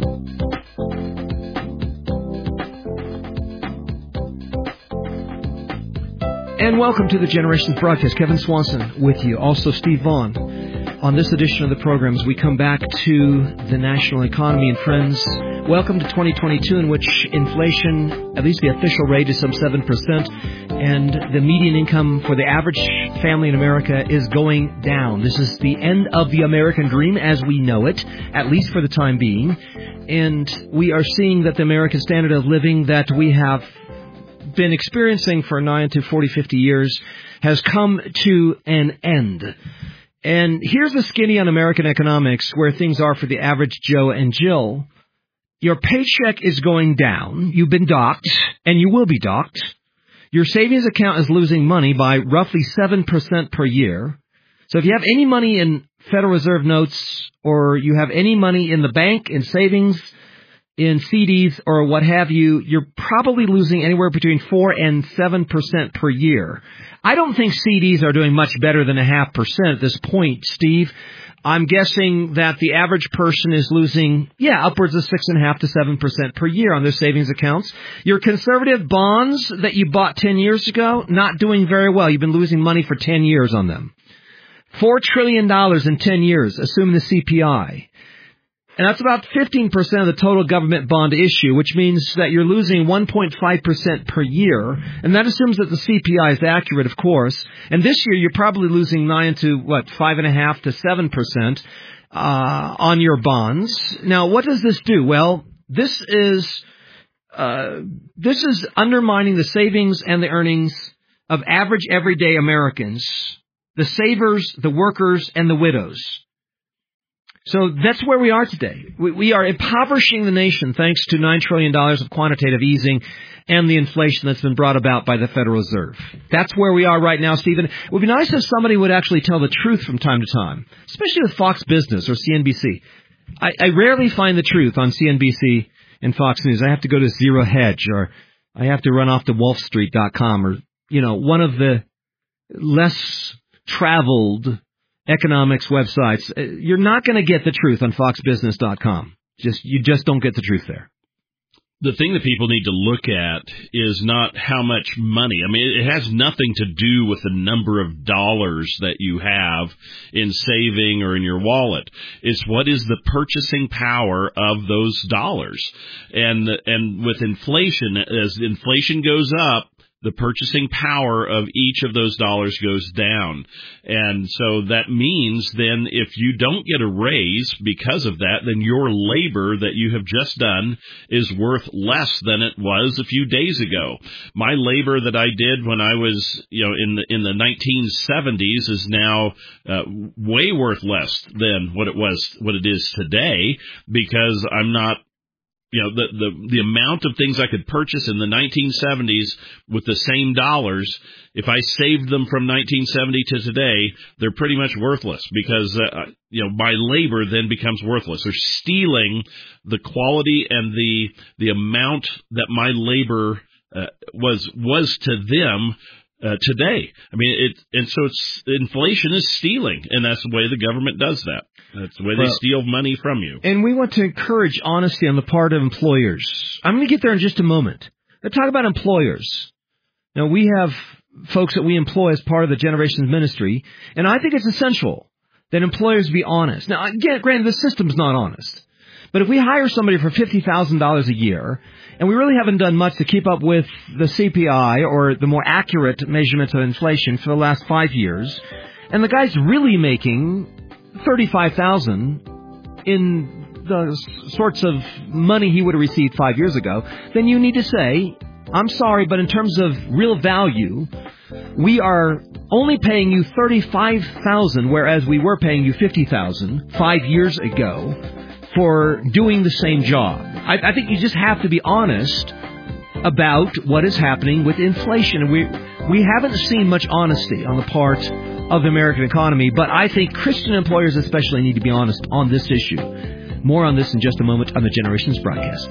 And welcome to the Generations broadcast. Kevin Swanson with you. Also Steve Vaughn. On this edition of the program, as we come back to the national economy, and friends, welcome to 2022, in which inflation, at least the official rate, is some 7%, and the median income for the average family in America is going down. This is the end of the American dream as we know it, at least for the time being. And we are seeing that the American standard of living that we have been experiencing for 9 to 40, 50 years has come to an end. And here's the skinny on American economics, where things are for the average Joe and Jill. Your paycheck is going down. You've been docked, and you will be docked. Your savings account is losing money by roughly 7% per year. So if you have any money in Federal Reserve notes, or you have any money in the bank, in savings, in CDs, or what have you, you're probably losing anywhere between 4 and 7% per year. I don't think CDs are doing much better than 0.5% at this point, Steve. I'm guessing that the average person is losing, upwards of 6.5 to 7% per year on their savings accounts. Your conservative bonds that you bought 10 years ago, not doing very well. You've been losing money for 10 years on them. $4 trillion in 10 years, assuming the CPI. And that's about 15% of the total government bond issue, which means that you're losing 1.5% per year. And that assumes that the CPI is accurate, of course. And this year, you're probably losing 5.5 to 7% on your bonds. Now, what does this do? Well, this is undermining the savings and the earnings of average everyday Americans, the savers, the workers, and the widows. So that's where we are today. We are impoverishing the nation thanks to $9 trillion of quantitative easing and the inflation that's been brought about by the Federal Reserve. That's where we are right now, Stephen. It would be nice if somebody would actually tell the truth from time to time, especially with Fox Business or CNBC. I rarely find the truth on CNBC and Fox News. I have to go to Zero Hedge, or I have to run off to wolfstreet.com, or, one of the less traveled economics websites. You're not going to get the truth on foxbusiness.com. You just don't get the truth there. The thing that people need to look at is not how much money. I mean, it has nothing to do with the number of dollars that you have in saving or in your wallet. It's what is the purchasing power of those dollars. And with inflation, as inflation goes up, the purchasing power of each of those dollars goes down. And so that means then if you don't get a raise because of that, then your labor that you have just done is worth less than it was a few days ago. My labor that I did when I was, in the 1970s is now way worth less than what it is today, because I'm not, the amount of things I could purchase in the 1970s with the same dollars, if I saved them from 1970 to today, they're pretty much worthless, because, my labor then becomes worthless. They're stealing the quality and the amount that my labor was to them today. I mean, inflation is stealing, and that's the way the government does that. That's the way they steal money from you. And we want to encourage honesty on the part of employers. I'm going to get there in just a moment. Let's talk about employers. Now, we have folks that we employ as part of the Generations Ministry, and I think it's essential that employers be honest. Now, granted, the system's not honest. But if we hire somebody for $50,000 a year, and we really haven't done much to keep up with the CPI or the more accurate measurements of inflation for the last 5 years, and the guy's really making $35,000 in the sorts of money he would have received 5 years ago, then you need to say, I'm sorry, but in terms of real value, we are only paying you $35,000, whereas we were paying you $50,000 5 years ago for doing the same job. I think you just have to be honest about what is happening with inflation. We haven't seen much honesty on the part of the American economy, but I think Christian employers especially need to be honest on this issue. More on this in just a moment on the Generations broadcast.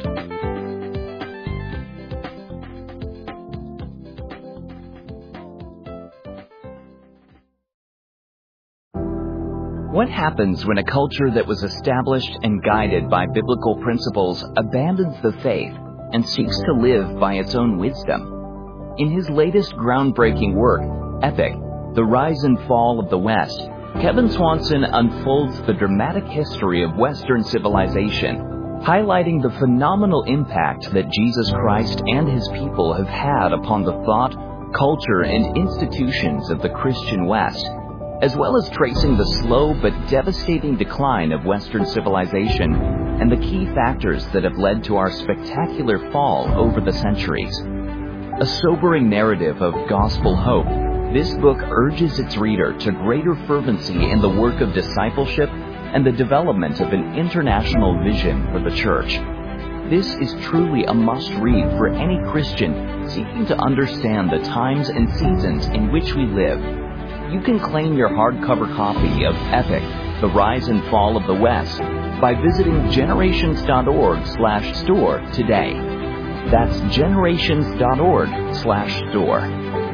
What happens when a culture that was established and guided by biblical principles abandons the faith and seeks to live by its own wisdom? In his latest groundbreaking work, Epic, The Rise and Fall of the West, Kevin Swanson unfolds the dramatic history of Western civilization, highlighting the phenomenal impact that Jesus Christ and his people have had upon the thought, culture, and institutions of the Christian West, as well as tracing the slow but devastating decline of Western civilization and the key factors that have led to our spectacular fall over the centuries. A sobering narrative of gospel hope, this book urges its reader to greater fervency in the work of discipleship and the development of an international vision for the church. This is truly a must-read for any Christian seeking to understand the times and seasons in which we live. You can claim your hardcover copy of Epic, The Rise and Fall of the West by visiting generations.org/store today. That's generations.org/store.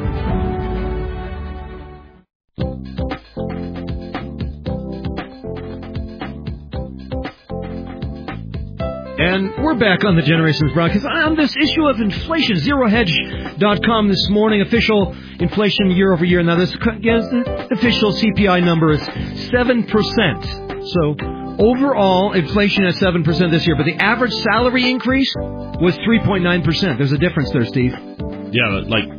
And we're back on the Generations broadcast on this issue of inflation. ZeroHedge.com this morning, official inflation year over year. Now, this the official CPI number is 7%. So, overall, inflation at 7% this year. But the average salary increase was 3.9%. There's a difference there, Steve. Yeah, like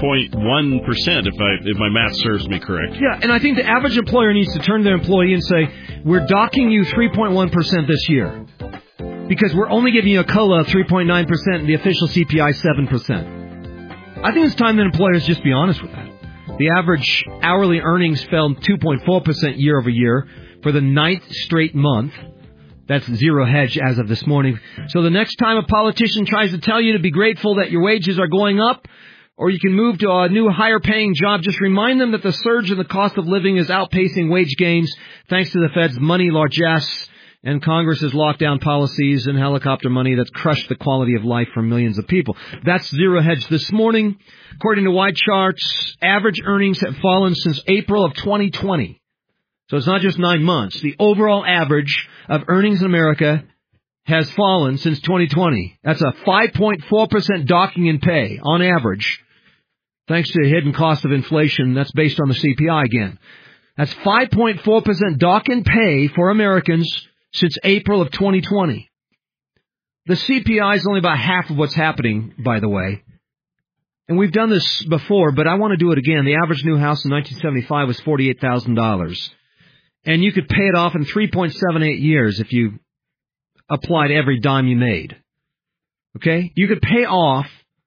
3.1%, if my math serves me correct. Yeah, and I think the average employer needs to turn to their employee and say, we're docking you 3.1% this year, because we're only giving you a COLA of 3.9% and the official CPI 7%. I think it's time that employers just be honest with that. The average hourly earnings fell 2.4% year over year for the 9th straight month. That's Zero Hedge as of this morning. So the next time a politician tries to tell you to be grateful that your wages are going up, or you can move to a new higher paying job, just remind them that the surge in the cost of living is outpacing wage gains thanks to the Fed's money largesse and Congress's lockdown policies and helicopter money that's crushed the quality of life for millions of people. That's Zero Hedge this morning. According to YCharts, average earnings have fallen since April of 2020. So it's not just 9 months. The overall average of earnings in America has fallen since 2020. That's a 5.4% docking in pay on average, thanks to the hidden cost of inflation. That's based on the CPI again. That's 5.4% dock in pay for Americans since April of 2020. The CPI is only about half of what's happening, by the way. And we've done this before, but I want to do it again. The average new house in 1975 was $48,000. And you could pay it off in 3.78 years if you applied every dime you made. Okay? You could pay off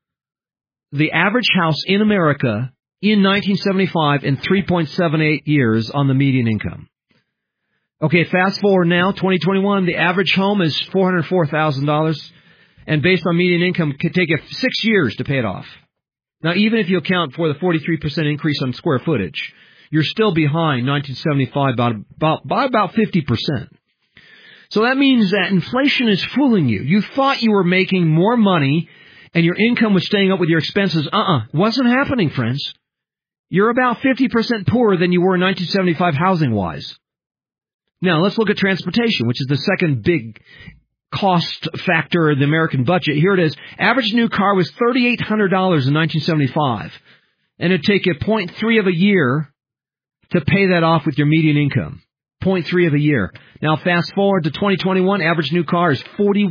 the average house in America in 1975 in 3.78 years on the median income. Okay, fast forward now, 2021, the average home is $404,000, and based on median income, it could take you 6 years to pay it off. Now, even if you account for the 43% increase on square footage, you're still behind 1975 by about 50%. So that means that inflation is fooling you. You thought you were making more money and your income was staying up with your expenses. Wasn't happening, friends. You're about 50% poorer than you were in 1975 housing-wise. Now, let's look at transportation, which is the second big cost factor in the American budget. Here it is. Average new car was $3,800 in 1975, and it'd take you 0.3 of a year to pay that off with your median income. 0.3 of a year. Now, fast forward to 2021, average new car is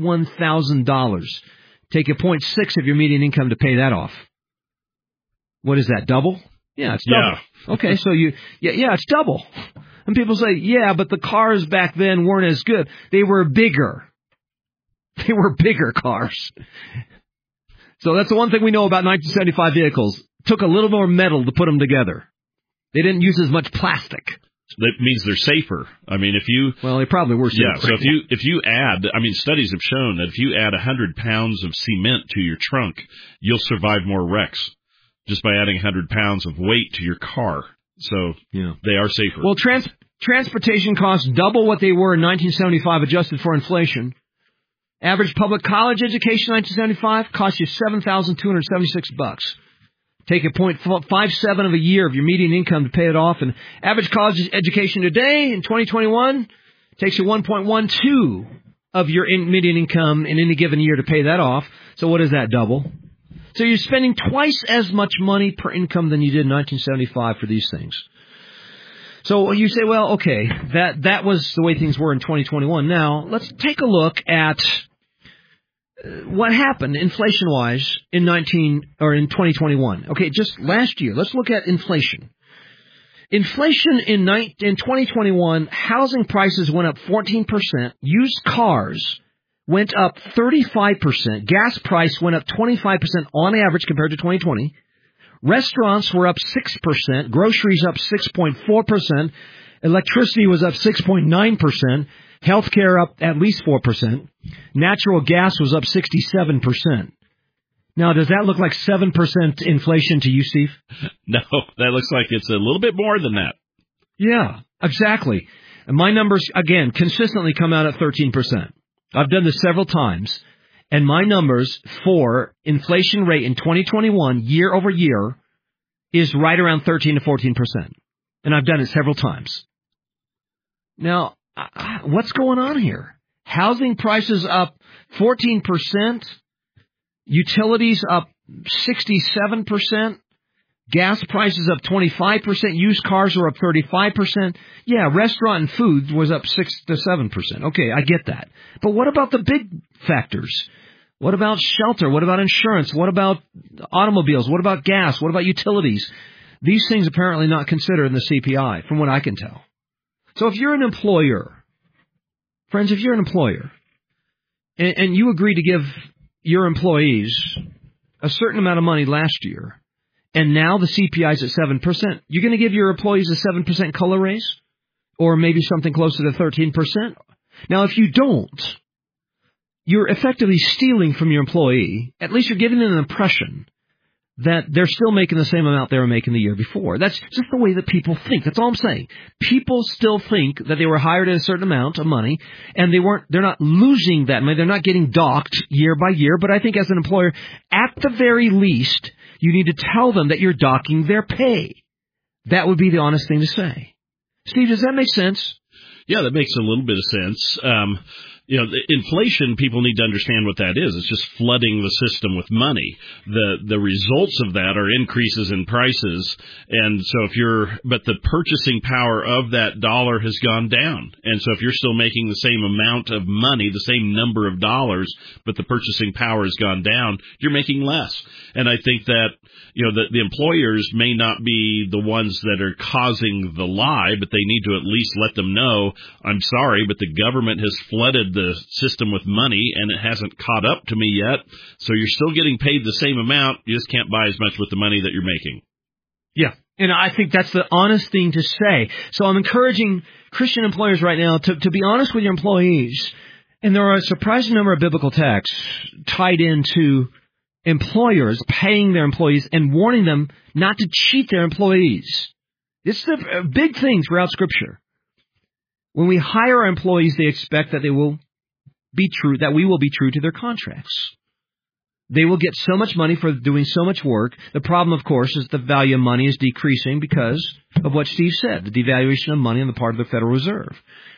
$41,000. Take you 0.6 of your median income to pay that off. What is that, double? Yeah, it's double. Yeah. Okay, so it's double. And people say, yeah, but the cars back then weren't as good. They were bigger. They were bigger cars. So that's the one thing we know about 1975 vehicles. It took a little more metal to put them together. They didn't use as much plastic. That means they're safer. I mean, Well, they probably were safer. Yeah, so if you add, studies have shown that if you add 100 pounds of cement to your trunk, you'll survive more wrecks just by adding 100 pounds of weight to your car. So, they are safer. Well, transportation costs double what they were in 1975, adjusted for inflation. Average public college education in 1975 cost you $7,276. Take a 0.57 of a year of your median income to pay it off. And average college education today in 2021 takes you 1.12 of your median income in any given year to pay that off. So what is that, double? So you're spending twice as much money per income than you did in 1975 for these things. So you say, well, okay, that was the way things were in 2021. Now, let's take a look at what happened inflation-wise in 2021. Okay, just last year. Let's look at inflation. Inflation in 2021, housing prices went up 14%, used cars went up 35%, gas price went up 25% on average compared to 2020. Restaurants were up 6%, groceries up 6.4%, electricity was up 6.9%, healthcare up at least 4%, natural gas was up 67%. Now, does that look like 7% inflation to you, Steve? No, that looks like it's a little bit more than that. Yeah, exactly. And my numbers, again, consistently come out at 13%. I've done this several times, and my numbers for inflation rate in 2021, year over year, is right around 13 to 14%. And I've done it several times. Now, what's going on here? Housing prices up 14%, utilities up 67%, gas prices up 25%, used cars are up 35%. Yeah, restaurant and food was up 6 to 7%. Okay, I get that. But what about the big factors? What about shelter? What about insurance? What about automobiles? What about gas? What about utilities? These things apparently not considered in the CPI, from what I can tell. So if you're an employer, friends, if you're an employer, and you agree to give your employees a certain amount of money last year, and now the CPI is at 7%, you're going to give your employees a 7% COLA raise? Or maybe something closer to 13%? Now, if you don't, you're effectively stealing from your employee. At least you're giving them an impression that they're still making the same amount they were making the year before. That's just the way that people think. That's all I'm saying. People still think that they were hired at a certain amount of money, and they're not losing that money. They're not getting docked year by year. But I think as an employer, at the very least, you need to tell them that you're docking their pay. That would be the honest thing to say. Steve, does that make sense? Yeah, that makes a little bit of sense. The inflation, people need to understand what that is. It's just flooding the system with money. The results of that are increases in prices. And so but the purchasing power of that dollar has gone down. And so if you're still making the same amount of money, the same number of dollars, but the purchasing power has gone down, you're making less. And I think that, the employers may not be the ones that are causing the lie, but they need to at least let them know, I'm sorry, but the government has flooded the system with money and it hasn't caught up to me yet. So you're still getting paid the same amount. You just can't buy as much with the money that you're making. Yeah. And I think that's the honest thing to say. So I'm encouraging Christian employers right now to be honest with your employees. And there are a surprising number of biblical texts tied into employers paying their employees and warning them not to cheat their employees. This is a big thing throughout Scripture. When we hire our employees, they expect that we will be true to their contracts. They will get so much money for doing so much work. The problem, of course, is the value of money is decreasing because of what Steve said, the devaluation of money on the part of the Federal Reserve.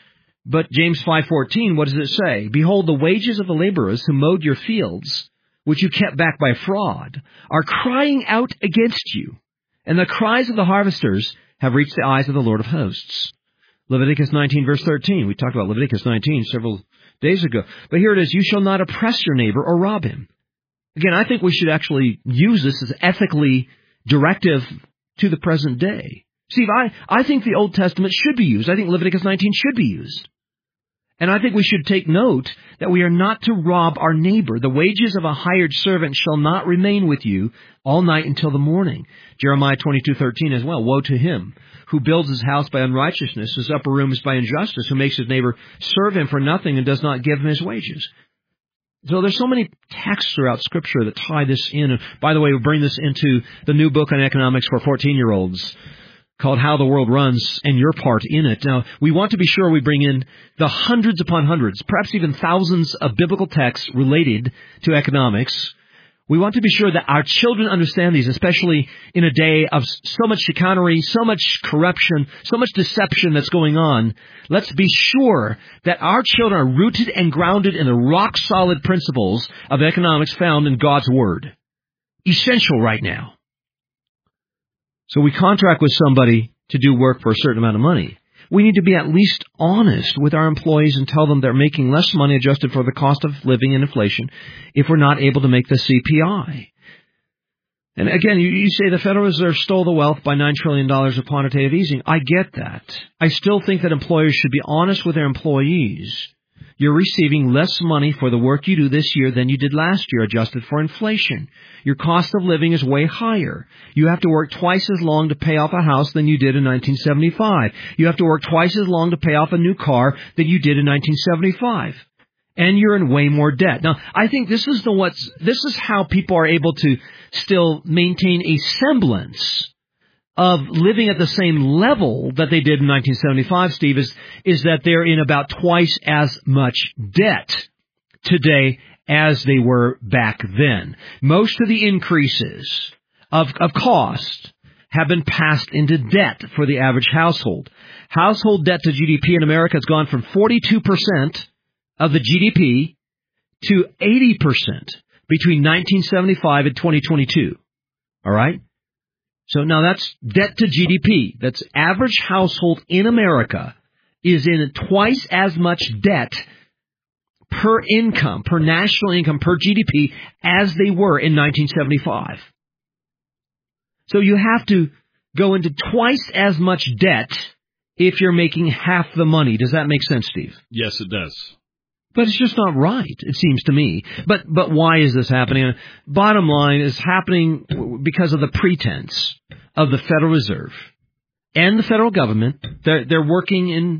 But James 5:14, what does it say? Behold, the wages of the laborers who mowed your fields, which you kept back by fraud, are crying out against you. And the cries of the harvesters have reached the eyes of the Lord of hosts. Leviticus 19, verse 13. We talked about Leviticus 19 several days ago. But here it is, you shall not oppress your neighbor or rob him. Again, I think we should actually use this as ethically directive to the present day. Steve, I think the Old Testament should be used. I think Leviticus 19 should be used. And I think we should take note that we are not to rob our neighbor. The wages of a hired servant shall not remain with you all night until the morning. Jeremiah 22:13 as well. Woe to him who builds his house by unrighteousness, his upper room is by injustice, who makes his neighbor serve him for nothing and does not give him his wages. So there's so many texts throughout Scripture that tie this in. And by the way, we bring this into the new book on economics for 14-year-olds. Called How the World Runs and Your Part in It. Now, we want to be sure we bring in the hundreds upon hundreds, perhaps even thousands of biblical texts related to economics, We want to be sure that our children understand these, especially in a day of so much chicanery, so much corruption, so much deception that's going on. Let's be sure that our children are rooted and grounded in the rock-solid principles of economics found in God's Word. Essential right now. So we contract with somebody to do work for a certain amount of money. We need to be at least honest with our employees and tell them they're making less money adjusted for the cost of living and inflation if we're not able to make the CPI. And again, you say the Federal Reserve stole the wealth by $9 trillion of quantitative easing. I get that. I still think that employers should be honest with their employees. You're receiving less money for the work you do this year than you did last year, adjusted for inflation. Your cost of living is way higher. You have to work twice as long to pay off a house than you did in 1975. You have to work twice as long to pay off a new car than you did in 1975. And you're in way more debt. Now, I think this is how people are able to still maintain a semblance of living at the same level that they did in 1975, Steve, is that they're in about twice as much debt today as they were back then. Most of the increases of cost have been passed into debt for the average household. Household debt to GDP in America has gone from 42% of the GDP to 80% between 1975 and 2022. All right? So now that's debt to GDP. That's average household in America is in twice as much debt per income, per national income, per GDP as they were in 1975. So you have to go into twice as much debt if you're making half the money. Does that make sense, Steve? Yes, it does. But it's just not right, it seems to me. But why is this happening? Bottom line, is happening because of the pretense of the Federal Reserve and the federal government. They're working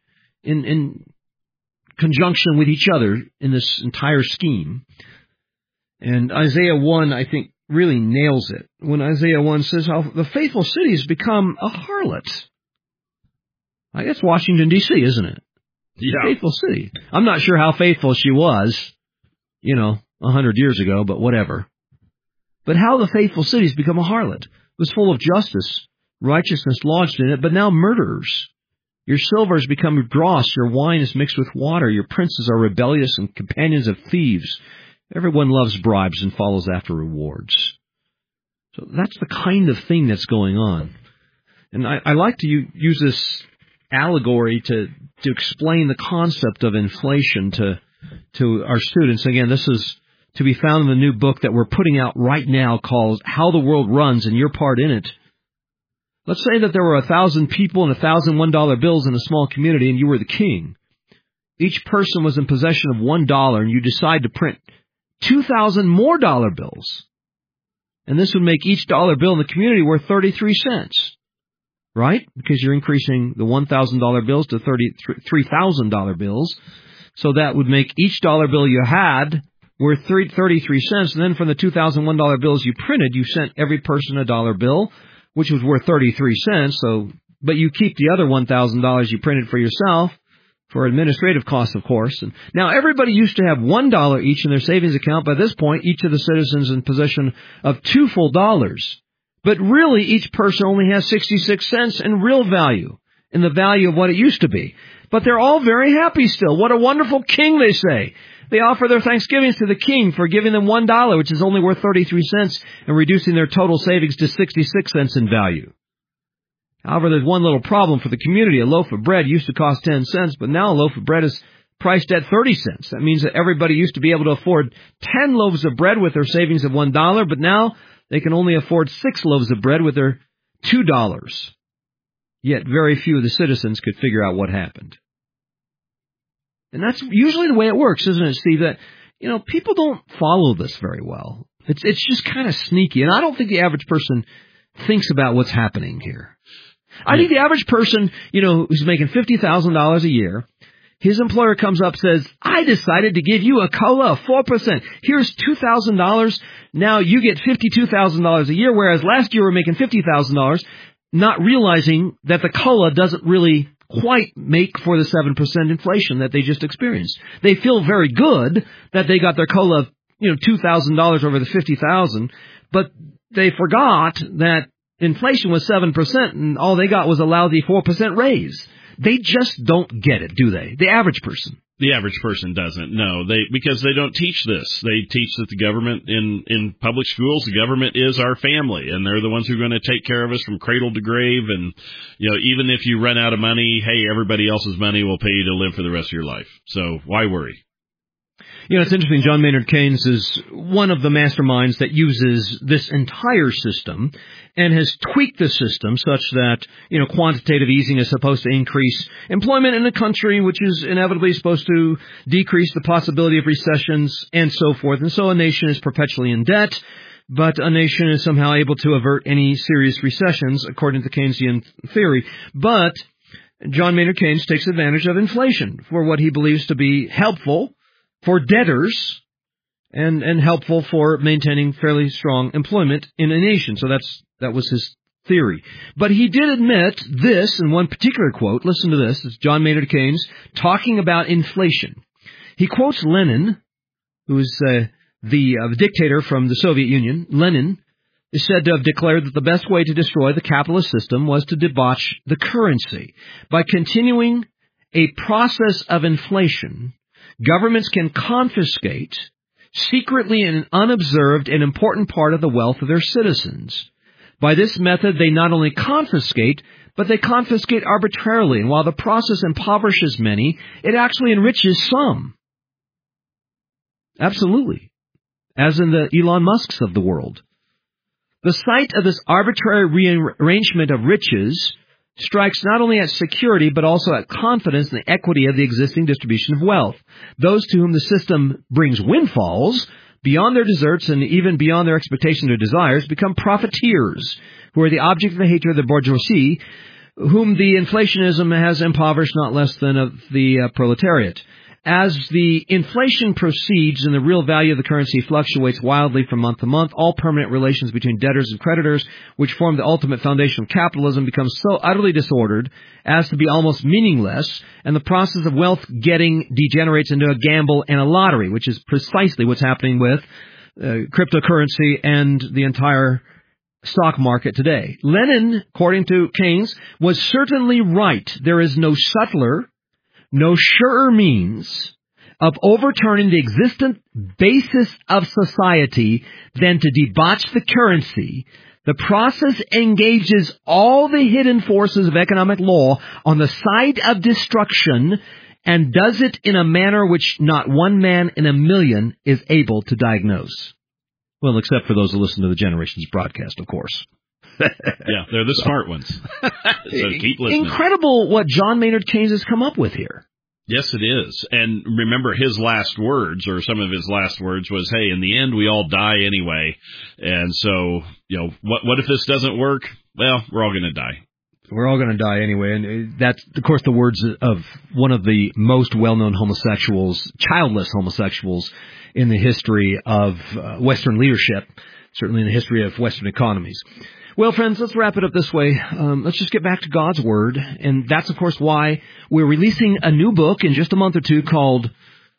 in conjunction with each other in this entire scheme. And Isaiah 1, I think, really nails it. When Isaiah 1 says how the faithful city has become a harlot. I guess Washington, D.C., isn't it? Yeah. Faithful city. I'm not sure how faithful she was, 100 years ago, but whatever. But how the faithful city has become a harlot. It was full of justice, righteousness lodged in it, but now murderers. Your silver has become dross, your wine is mixed with water, your princes are rebellious and companions of thieves. Everyone loves bribes and follows after rewards. So that's the kind of thing that's going on. And I like to use this allegory to explain the concept of inflation to our students. Again, this is to be found in the new book that we're putting out right now called How the World Runs and Your Part in It. Let's say that there were 1,000 people and 1,000 $1 bills in a small community and you were the king. Each person was in possession of $1 and you decide to print 2,000 more dollar bills. And this would make each dollar bill in the community worth 33 cents. Right? Because you're increasing the $1,000 bills to $3,000 bills. So that would make each dollar bill you had worth 33 cents. And then from the $2,001 bills you printed, you sent every person a dollar bill, which was worth 33 cents. But you keep the other $1,000 you printed for yourself for administrative costs, of course. And now everybody used to have $1 each in their savings account. By this point, each of the citizens in possession of 2 full dollars. But really, each person only has 66 cents in real value, in the value of what it used to be. But they're all very happy still. What a wonderful king, they say. They offer their thanksgivings to the king for giving them $1, which is only worth 33 cents, and reducing their total savings to 66 cents in value. However, there's one little problem for the community. A loaf of bread used to cost 10 cents, but now a loaf of bread is priced at 30 cents. That means that everybody used to be able to afford 10 loaves of bread with their savings of $1, but now they can only afford 6 loaves of bread with their $2. Yet very few of the citizens could figure out what happened. And that's usually the way it works, isn't it, Steve? That, people don't follow this very well. It's just kind of sneaky. And I don't think the average person thinks about what's happening here. I think the average person, who's making $50,000 a year, his employer comes up and says, I decided to give you a COLA of 4%. Here's $2,000. Now you get $52,000 a year, whereas last year we were making $50,000, not realizing that the COLA doesn't really quite make for the 7% inflation that they just experienced. They feel very good that they got their COLA of $2,000 over the $50,000, but they forgot that inflation was 7% and all they got was a lousy 4% raise. They just don't get it, do they? The average person. The average person doesn't, no. Because they don't teach this. They teach that the government in public schools, the government is our family, and they're the ones who are going to take care of us from cradle to grave. And, even if you run out of money, hey, everybody else's money will pay you to live for the rest of your life. So why worry? It's interesting. John Maynard Keynes is one of the masterminds that uses this entire system and has tweaked the system such that, quantitative easing is supposed to increase employment in a country, which is inevitably supposed to decrease the possibility of recessions and so forth. And so a nation is perpetually in debt, but a nation is somehow able to avert any serious recessions, according to Keynesian theory. But John Maynard Keynes takes advantage of inflation for what he believes to be helpful for debtors and helpful for maintaining fairly strong employment in a nation. So that was his theory. But he did admit this in one particular quote. Listen to this. It's John Maynard Keynes talking about inflation. He quotes Lenin, who is the dictator from the Soviet Union. Lenin is said to have declared that the best way to destroy the capitalist system was to debauch the currency. By continuing a process of inflation, governments can confiscate secretly and unobserved an important part of the wealth of their citizens. By this method, they not only confiscate, but they confiscate arbitrarily. And while the process impoverishes many, it actually enriches some. Absolutely. As in the Elon Musks of the world. The sight of this arbitrary rearrangement of riches strikes not only at security, but also at confidence in the equity of the existing distribution of wealth. Those to whom the system brings windfalls, beyond their deserts and even beyond their expectations or desires, become profiteers, who are the object of the hatred of the bourgeoisie, whom the inflationism has impoverished not less than of the proletariat. As the inflation proceeds and the real value of the currency fluctuates wildly from month to month, all permanent relations between debtors and creditors, which form the ultimate foundation of capitalism, become so utterly disordered as to be almost meaningless, and the process of wealth getting degenerates into a gamble and a lottery, which is precisely what's happening with cryptocurrency and the entire stock market today. Lenin, according to Keynes, was certainly right. There is no subtler, no surer means of overturning the existent basis of society than to debauch the currency. The process engages all the hidden forces of economic law on the side of destruction and does it in a manner which not one man in a million is able to diagnose. Well, except for those who listen to the Generations broadcast, of course. Yeah, they're the smart ones. So keep listening. Incredible what John Maynard Keynes has come up with here. Yes, it is. And remember, his last words, or some of his last words, was, hey, in the end, we all die anyway. And so, what if this doesn't work? Well, we're all going to die. We're all going to die anyway. And that's, of course, the words of one of the most well-known homosexuals, childless homosexuals, in the history of Western leadership, certainly in the history of Western economies. Well, friends, let's wrap it up this way. Let's just get back to God's Word. And that's, of course, why we're releasing a new book in just a month or two called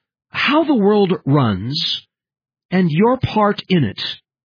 How the World Runs and Your Part in It.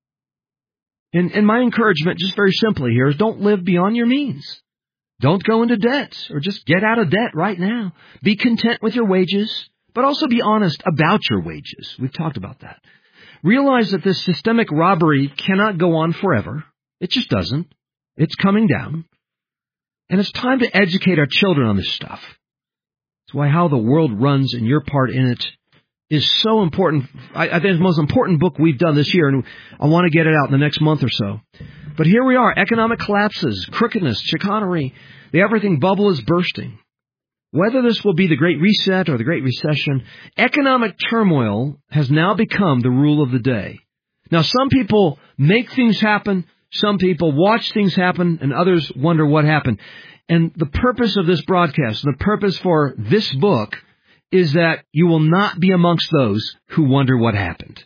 And my encouragement, just very simply here, is don't live beyond your means. Don't go into debt, or just get out of debt right now. Be content with your wages, but also be honest about your wages. We've talked about that. Realize that this systemic robbery cannot go on forever. It just doesn't. It's coming down. And it's time to educate our children on this stuff. That's why How the World Runs and Your Part in It is so important. I think it's the most important book we've done this year, and I want to get it out in the next month or so. But here we are. Economic collapses, crookedness, chicanery. The everything bubble is bursting. Whether this will be the Great Reset or the Great Recession, economic turmoil has now become the rule of the day. Now, some people make things happen. Some people watch things happen, and others wonder what happened. And the purpose of this broadcast, the purpose for this book, is that you will not be amongst those who wonder what happened.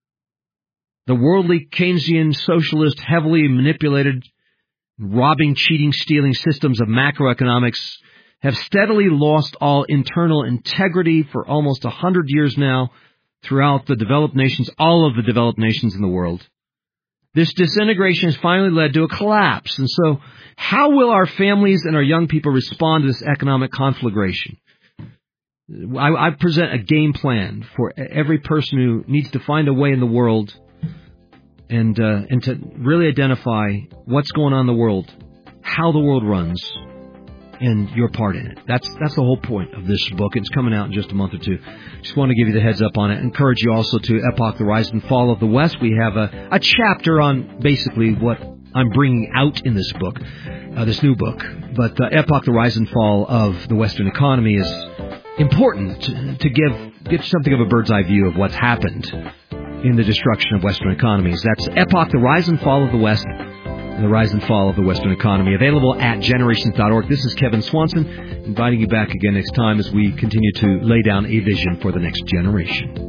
The worldly Keynesian socialist, heavily manipulated, robbing, cheating, stealing systems of macroeconomics have steadily lost all internal integrity for almost 100 years now. throughout the developed nations, all of the developed nations in the world. This disintegration has finally led to a collapse. And so, how will our families and our young people respond to this economic conflagration? I present a game plan for every person who needs to find a way in the world and to really identify what's going on in the world, how the world runs, and your part in it. That's the whole point of this book. It's coming out in just a month or two. Just want to give you the heads up on it. Encourage you also to Epoch, the Rise and Fall of the West. We have a chapter on basically what I'm bringing out in this book, this new book. But Epoch, the Rise and Fall of the Western Economy is important to give something of a bird's eye view of what's happened in the destruction of Western economies. That's Epoch, the Rise and Fall of the West, and the Rise and Fall of the Western Economy, available at generations.org. This is Kevin Swanson, inviting you back again next time as we continue to lay down a vision for the next generation.